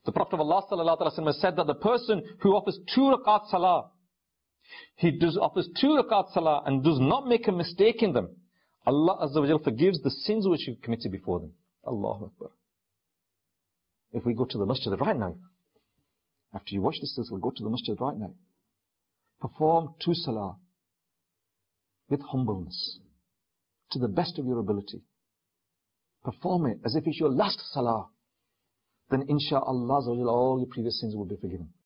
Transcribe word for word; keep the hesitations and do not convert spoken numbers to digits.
The Prophet of Allah sallallahu alaihi wasallam said that the person who offers two rakat salah, he does offers two rakat salah and does not make a mistake in them, Allah Azza wa Jal forgives the sins which he committed before them. Allahu Akbar. If we go to the masjid right now, after you watch this, we'll go to the masjid right now. Perform two salah with humbleness, to the best of your ability. Perform it as if it's your last salah. Then insha'Allah all your previous sins will be forgiven.